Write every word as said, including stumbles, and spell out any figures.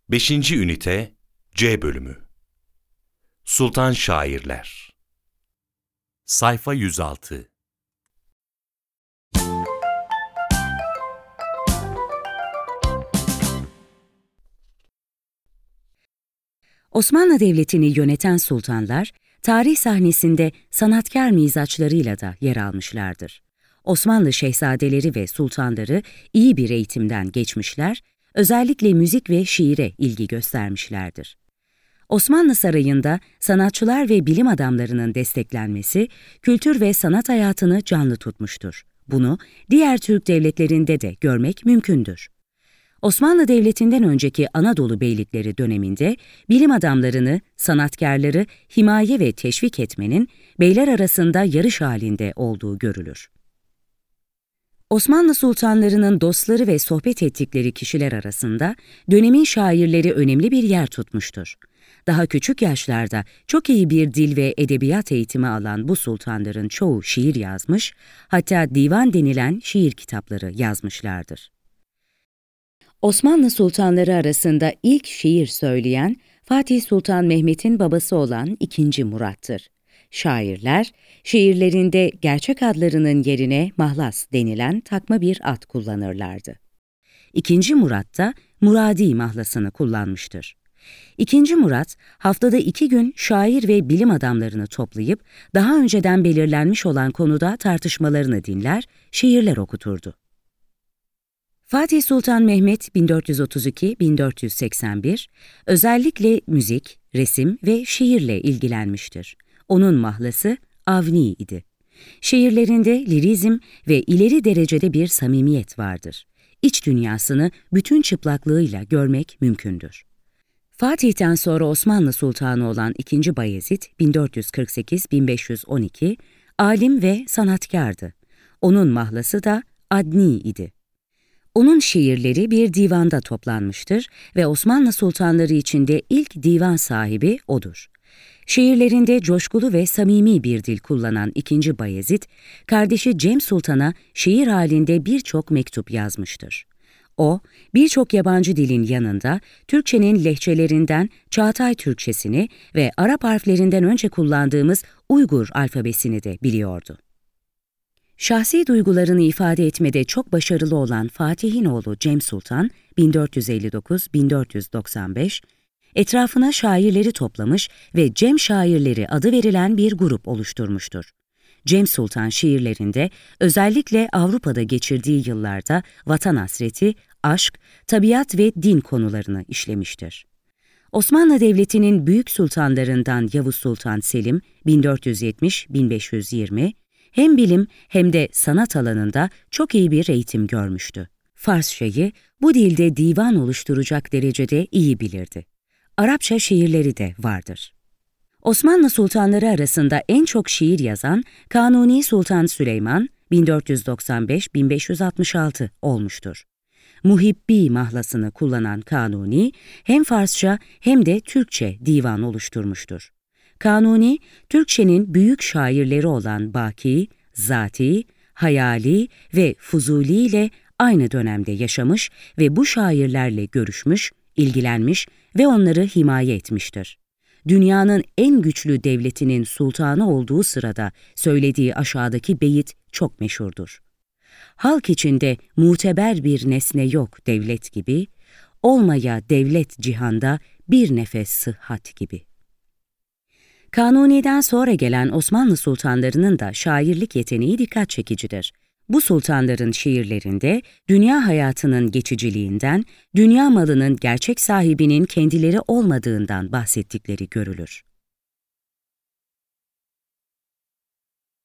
beşinci Ünite C Bölümü Sultan Şairler Sayfa yüz altı. Osmanlı Devleti'ni yöneten sultanlar, tarih sahnesinde sanatkar mizaçlarıyla da yer almışlardır. Osmanlı şehzadeleri ve sultanları iyi bir eğitimden geçmişler, özellikle müzik ve şiire ilgi göstermişlerdir. Osmanlı Sarayı'nda sanatçılar ve bilim adamlarının desteklenmesi, kültür ve sanat hayatını canlı tutmuştur. Bunu diğer Türk devletlerinde de görmek mümkündür. Osmanlı Devleti'nden önceki Anadolu beylikleri döneminde bilim adamlarını, sanatkarları himaye ve teşvik etmenin beyler arasında yarış halinde olduğu görülür. Osmanlı sultanlarının dostları ve sohbet ettikleri kişiler arasında dönemin şairleri önemli bir yer tutmuştur. Daha küçük yaşlarda çok iyi bir dil ve edebiyat eğitimi alan bu sultanların çoğu şiir yazmış, hatta divan denilen şiir kitapları yazmışlardır. Osmanlı sultanları arasında ilk şiir söyleyen Fatih Sultan Mehmet'in babası olan ikinci Murat'tır. Şairler, şiirlerinde gerçek adlarının yerine mahlas denilen takma bir ad kullanırlardı. ikinci Murat da Muradi mahlasını kullanmıştır. ikinci Murat, haftada iki gün şair ve bilim adamlarını toplayıp daha önceden belirlenmiş olan konuda tartışmalarını dinler, şiirler okuturdu. Fatih Sultan Mehmet bin dört yüz otuz iki - bin dört yüz seksen bir özellikle müzik, resim ve şiirle ilgilenmiştir. Onun mahlası Avni idi. Şiirlerinde lirizm ve ileri derecede bir samimiyet vardır. İç dünyasını bütün çıplaklığıyla görmek mümkündür. Fatih'ten sonra Osmanlı Sultanı olan ikinci Bayezid bin dört yüz kırk sekiz - bin beş yüz on iki alim ve sanatkardı. Onun mahlası da Adni idi. Onun şiirleri bir divanda toplanmıştır ve Osmanlı sultanları içinde ilk divan sahibi odur. Şiirlerinde coşkulu ve samimi bir dil kullanan ikinci Bayezid, kardeşi Cem Sultan'a şiir halinde birçok mektup yazmıştır. O, birçok yabancı dilin yanında Türkçenin lehçelerinden Çağatay Türkçesini ve Arap harflerinden önce kullandığımız Uygur alfabesini de biliyordu. Şahsi duygularını ifade etmede çok başarılı olan Fatih'in oğlu Cem Sultan, bin dört yüz elli dokuz - bin dört yüz doksan beş, etrafına şairleri toplamış ve Cem Şairleri adı verilen bir grup oluşturmuştur. Cem Sultan şiirlerinde özellikle Avrupa'da geçirdiği yıllarda vatan hasreti, aşk, tabiat ve din konularını işlemiştir. Osmanlı Devleti'nin büyük sultanlarından Yavuz Sultan Selim, bin dört yüz yetmiş - bin beş yüz yirmi, hem bilim hem de sanat alanında çok iyi bir eğitim görmüştü. Farsçayı bu dilde divan oluşturacak derecede iyi bilirdi. Arapça şiirleri de vardır. Osmanlı sultanları arasında en çok şiir yazan Kanuni Sultan Süleyman bin dört yüz doksan beş - bin beş yüz altmış altı olmuştur. Muhibbi mahlasını kullanan Kanuni hem Farsça hem de Türkçe divan oluşturmuştur. Kanuni, Türkçenin büyük şairleri olan Baki, Zati, Hayali ve Fuzuli ile aynı dönemde yaşamış ve bu şairlerle görüşmüş, ilgilenmiş ve onları himaye etmiştir. Dünyanın en güçlü devletinin sultanı olduğu sırada söylediği aşağıdaki beyit çok meşhurdur. Halk içinde muteber bir nesne yok devlet gibi, olmaya devlet cihanda bir nefes sıhhat gibi. Kanuni'den sonra gelen Osmanlı sultanlarının da şairlik yeteneği dikkat çekicidir. Bu sultanların şiirlerinde dünya hayatının geçiciliğinden, dünya malının gerçek sahibinin kendileri olmadığından bahsettikleri görülür.